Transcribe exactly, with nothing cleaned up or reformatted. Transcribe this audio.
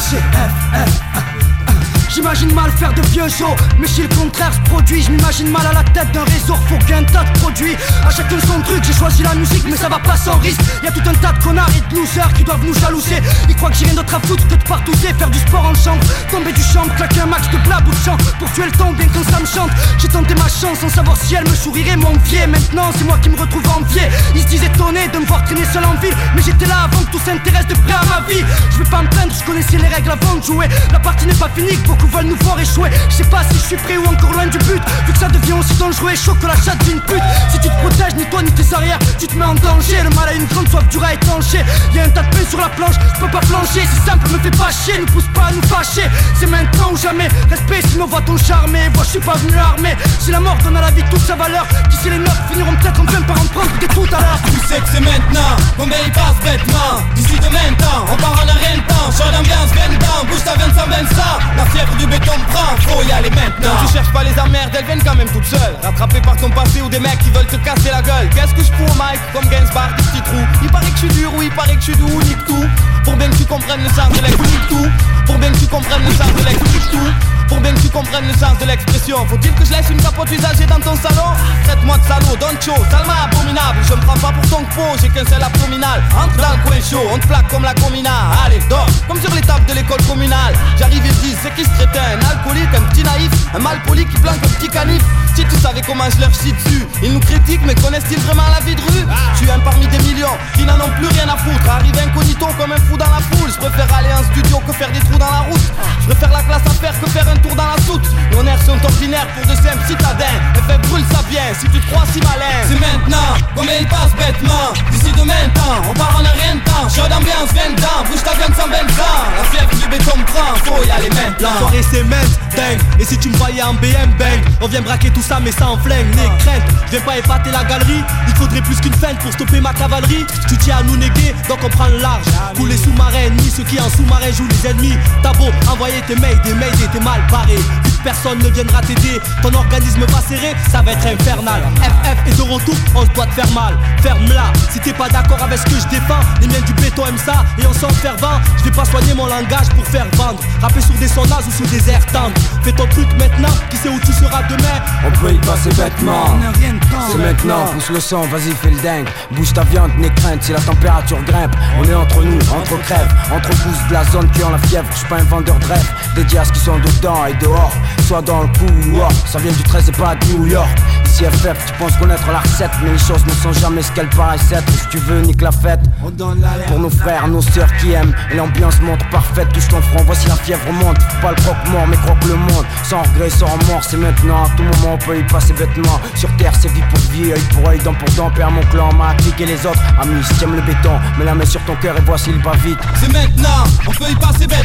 G F F. J'imagine mal faire de vieux shows, mais si le contraire se produit, je m'imagine mal à la tête d'un réseau refourgué un tas de produits. À chacun son truc, j'ai choisi la musique, mais ça va pas sans risque. Y'a tout un tas de connards et de losers qui doivent nous jalouser. Ils croient que j'ai rien d'autre à foutre que de partouzer, faire du sport en chambre, tomber du champ, claquer un max de blab ou de chant pour tuer le temps bien quand ça me chante. J'ai tenté ma chance sans savoir si elle me sourirait, m'envier. Maintenant c'est moi qui me retrouve envié. Ils se disent étonnés de me voir traîner seul en ville, mais j'étais là avant que tout s'intéresse de près à ma vie. Je vais pas me plaindre, je connaissais les règles avant de jouer. La partie n'est pas finie, beaucoup veulent nous voir échouer. Je sais pas si je suis prêt ou encore loin du but, vu que ça devient aussi dangereux et chaud que la chatte d'une pute. Si tu te protèges ni toi ni tes arrières, tu te mets en danger. Le mal a une grande soif dure à étancher. Y'a un tas de pain sur la planche, je peux pas flancher. C'est simple, me fais pas chier, ne pousse pas à nous fâcher. C'est maintenant ou jamais, respect sinon va ton charmer. Moi je suis pas venu armé, si la mort donne à la vie toute sa valeur, d'ici les nôtres finiront peut-être enfin par en prendre des tout à l'heure. Tu sais que c'est maintenant, combien il passe bêtement. D'ici demain temps, on part en a rien de temps. Chaud d'ambiance, ben dedans, bouge ta veine sans ben ça. La fièvre du béton me prend, faut y aller maintenant. Tu cherches pas les emmerdes, elles viennent quand même toutes seules. Rattrapées par ton passé ou des mecs qui veulent te casser la gueule. Qu'est-ce que je fous au mic, comme Gainsbourg, des petits trous. Il paraît que je suis dur, oui, il paraît que je suis doux, nique tout. Pour bien que tu comprennes le sens de l'ex, nique tout. Pour bien que tu comprennes le sens de l'ex, nique tout. Pour bien que tu comprennes le sens de l'expression. Faut-il que je laisse une capote usagée dans ton salon? Traite-moi de salaud, don't show, salma abominable. Je me prends pas pour ton pot, j'ai qu'un seul abdominal. Entre dans le coin chaud, on te plaque comme la comina. Allez, dors, comme sur les tables de l'école communale. J'arrive et dis, c'est qui ce crétin? Un alcoolique, un petit naïf, un malpoli qui planque un petit canif. Si tu savais comment je leur chie dessus. Ils nous critiquent, mais connaissent-ils vraiment la vie de rue? Je suis un parmi des millions qui n'en ont plus rien à foutre. Arrive incognito comme un fou dans la foule. Je préfère aller en studio que faire des trous dans la route. Je préfère la classe à faire que faire un tour dans la soute. Nos nerfs sont ordinaires pour de simples citadins. Et fait brûle ça bien si tu te crois si malin. C'est maintenant, combien il passe bêtement. D'ici demain temps, on part en a rien de temps. Chaud d'ambiance, viens dedans, bouge ta veine sans ben sang. La fièvre du béton me prend, faut y aller maintenant. La soirée c'est mince, dingue. Et si tu me voyais en B M, bang. On vient braquer tout ça mais sans flingue, n'aie crainte. Je viens pas épater la galerie. Il faudrait plus qu'une feinte pour stopper ma cavalerie. Tu tiens à nous néguer, donc on prend le large. Tous les sous-marins, ni ceux qui en sous-marin jouent les ennemis. T'as beau envoyer tes mails, des mails et t'es mal barré. Vu que personne ne viendra t'aider, ton organisme va serrer, ça va être infernal. F F est de retour, on se doit te faire mal. Ferme-la, si t'es pas d'accord avec ce que je défends. Les miens du béton aiment ça et on s'en fervent. Je vais pas soigner mon langage pour faire vendre. Rapper sur des sonnages ou sur des airs tendres. Fais ton truc maintenant, qui sait où tu seras demain. On peut y passer bêtement. C'est maintenant, pousse le sang, vas-y fais le dingue. Bouge ta viande, n'aie crainte si la température grimpe. On est entre nous, entre crèves, entre pousses de la zone qui ont la fièvre. Je suis pas un vendeur de rêve, dédié à ce qui sont dedans et dehors. Soit dans le coup ou hors, ça vient du treize et pas de New York. Ici F F, tu penses connaître la recette, mais les choses ne sont jamais ce qu'elles paraissent être. Si tu veux, nique la fête. Pour nos frères, nos sœurs qui aiment, et l'ambiance montre parfaite. Touche ton front, voici la fièvre monte. Pas le croque-mort, mais croque le monde. Sans regret, sans remords, c'est maintenant. À tout moment, on peut y passer bêtement. Sur terre, c'est vie pour vie, œil pour œil, dent pour dent. Père mon clan m'a appliqué les autres. Amis, si t'aimes le béton, mets la main sur ton cœur et voici le va vite. C'est maintenant, on peut y passer bêtement.